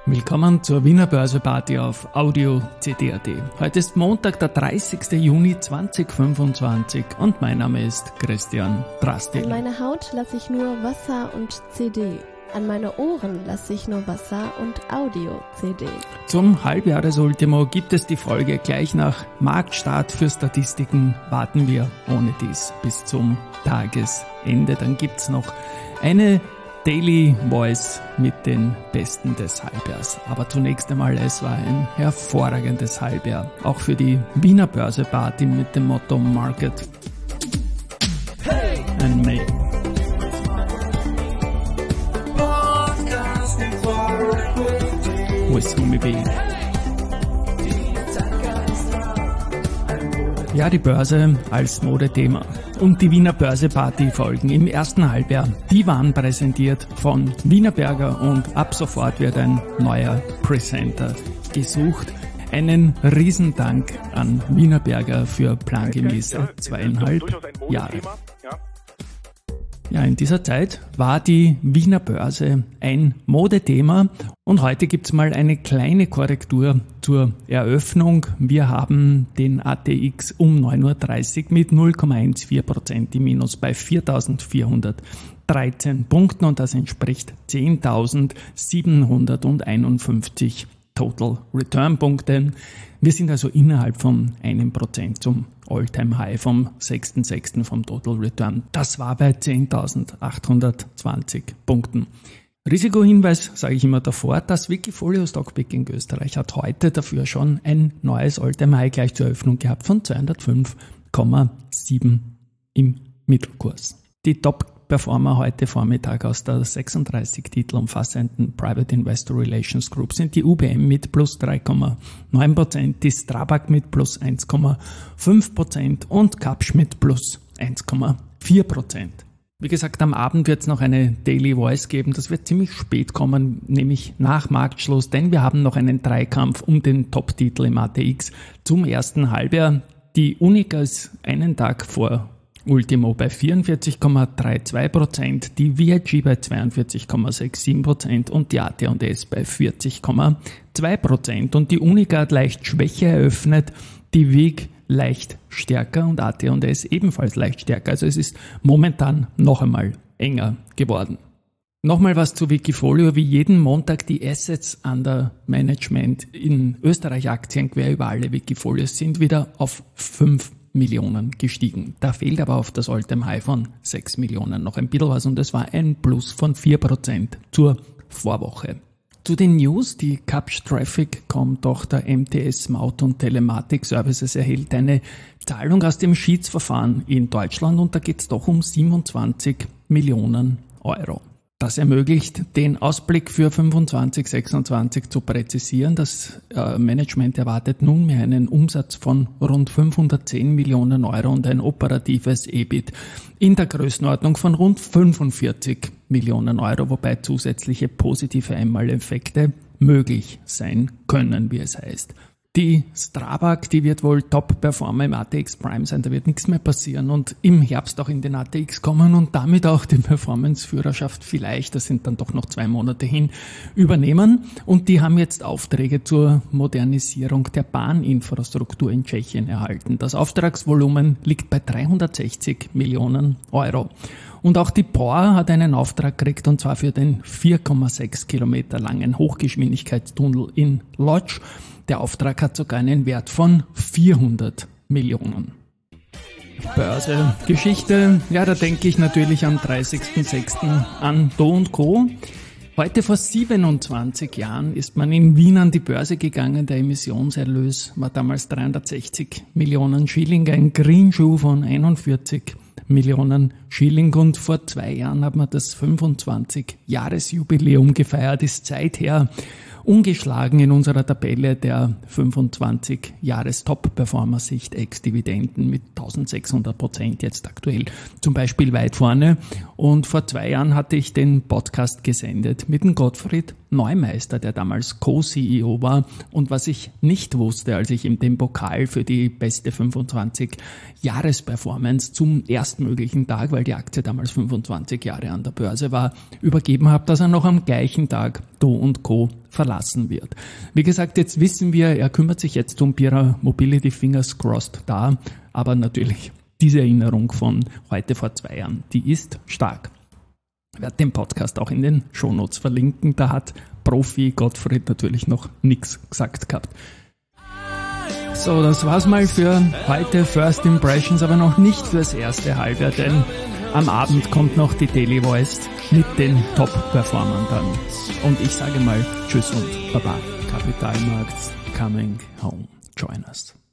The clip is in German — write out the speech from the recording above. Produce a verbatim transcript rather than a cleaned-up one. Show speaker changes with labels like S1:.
S1: Willkommen zur Wiener Börse-Party auf Audio C D punkt A T. Heute ist Montag, der dreißigsten Juni zweitausendfünfundzwanzig und mein Name ist Christian Drastil.
S2: An meine Haut lasse ich nur Wasser und C D. An meine Ohren lasse ich nur Wasser und Audio-C D.
S1: Zum Halbjahresultimo gibt es die Folge gleich nach Marktstart. Für Statistiken warten wir ohne dies bis zum Tagesende. Dann gibt's noch eine Daily Voice mit den Besten des Halbjahrs. Aber zunächst einmal, es war ein hervorragendes Halbjahr. Auch für die Wiener Börse-Party mit dem Motto Market hey! and Me. With Sumi B. Ja, die Börse als Modethema und die Wiener Börse-Party folgen im ersten Halbjahr. Die waren präsentiert von Wienerberger und ab sofort wird ein neuer Presenter gesucht. Einen Riesendank an Wienerberger für plangemäße zweieinhalb Jahre. Ja, in dieser Zeit war die Wiener Börse ein Modethema und heute gibt's mal eine kleine Korrektur zur Eröffnung. Wir haben den A T X um neun Uhr dreißig mit null Komma vierzehn Prozent im Minus bei viertausendvierhundertdreizehn Punkten und das entspricht zehntausendsiebenhunderteinundfünfzig Total Return Punkten. Wir sind also innerhalb von einem Prozent zum All-Time-High vom sechsten sechsten vom Total Return. Das war bei zehntausendachthundertzwanzig Punkten. Risikohinweis sage ich immer davor, das Wikifolio Stockpicking Österreich hat heute dafür schon ein neues All-Time-High gleich zur Eröffnung gehabt von zweihundertfünf Komma sieben im Mittelkurs. Die Top-Performer heute Vormittag aus der sechsunddreißig Titel umfassenden Private Investor Relations Group sind die U B M mit plus drei Komma neun Prozent, die Strabag mit plus eins Komma fünf Prozent und Kapsch mit plus eins Komma vier Prozent. Wie gesagt, am Abend wird es noch eine Daily Voice geben. Das wird ziemlich spät kommen, nämlich nach Marktschluss, denn wir haben noch einen Dreikampf um den Top-Titel im A T X zum ersten Halbjahr. Die Unica ist einen Tag vor Ultimo bei vierundvierzig Komma zweiunddreißig Prozent, die V I G bei zweiundvierzig Komma siebenundsechzig Prozent und die A T und S bei vierzig Komma zwei Prozent. Und die Unica hat leicht schwächer eröffnet, die W I G leicht stärker und A T und S ebenfalls leicht stärker. Also es ist momentan noch einmal enger geworden. Nochmal was zu Wikifolio. Wie jeden Montag die Assets under Management in Österreich Aktien quer über alle Wikifolios sind wieder auf fünf Millionen gestiegen. Da fehlt aber auf das All-Time-High von sechs Millionen noch ein bisschen was und es war ein Plus von vier Prozent zur Vorwoche. Zu den News, die Kapsch Traffic kommt doch der M T S Maut und Telematik Services erhält eine Zahlung aus dem Schiedsverfahren in Deutschland und da geht es doch um siebenundzwanzig Millionen Euro. Das ermöglicht, den Ausblick für fünfundzwanzig sechsundzwanzig zu präzisieren. Das äh, Management erwartet nunmehr einen Umsatz von rund fünfhundertzehn Millionen Euro und ein operatives E B I T in der Größenordnung von rund fünfundvierzig Millionen Euro, wobei zusätzliche positive Einmaleffekte möglich sein können, wie es heißt. Die Strabag, die wird wohl Top-Performer im A T X Prime sein, da wird nichts mehr passieren und im Herbst auch in den A T X kommen und damit auch die Performance-Führerschaft vielleicht, das sind dann doch noch zwei Monate hin, übernehmen. Und die haben jetzt Aufträge zur Modernisierung der Bahninfrastruktur in Tschechien erhalten. Das Auftragsvolumen liegt bei dreihundertsechzig Millionen Euro. Und auch die P O R hat einen Auftrag gekriegt und zwar für den vier Komma sechs Kilometer langen Hochgeschwindigkeitstunnel in Lodz. Der Auftrag hat sogar einen Wert von vierhundert Millionen. Börse, Geschichte, ja, da denke ich natürlich am dreißigsten sechsten an Do und Co. Heute vor siebenundzwanzig Jahren ist man in Wien an die Börse gegangen. Der Emissionserlös war damals dreihundertsechzig Millionen Schilling, ein Greenshoe von einundvierzig Millionen Schilling und vor zwei Jahren hat man das fünfundzwanzig-Jahres-Jubiläum gefeiert, ist seither ungeschlagen in unserer Tabelle der fünfundzwanzig-Jahres-Top-Performer-Sicht Ex-Dividenden mit eintausendsechshundert Prozent jetzt aktuell zum Beispiel weit vorne. Und vor zwei Jahren hatte ich den Podcast gesendet mit dem Gottfried Neumeister, der damals Co-C E O war. Und was ich nicht wusste, als ich ihm den Pokal für die beste fünfundzwanzig-Jahres-Performance zum erstmöglichen Tag, weil die Aktie damals fünfundzwanzig Jahre an der Börse war, übergeben habe, dass er noch am gleichen Tag Do und Co. verlassen wird. Wie gesagt, jetzt wissen wir, er kümmert sich jetzt um Pira Mobility, fingers crossed da, aber natürlich diese Erinnerung von heute vor zwei Jahren, die ist stark. Ich werde den Podcast auch in den Shownotes verlinken, da hat Profi Gottfried natürlich noch nichts gesagt gehabt. So, das war's mal für heute, First Impressions, aber noch nicht fürs erste Halbjahr, denn am Abend kommt noch die Daily Voice mit den Top-Performern dann. Und ich sage mal Tschüss und Baba. Kapitalmarkt coming home. Join us.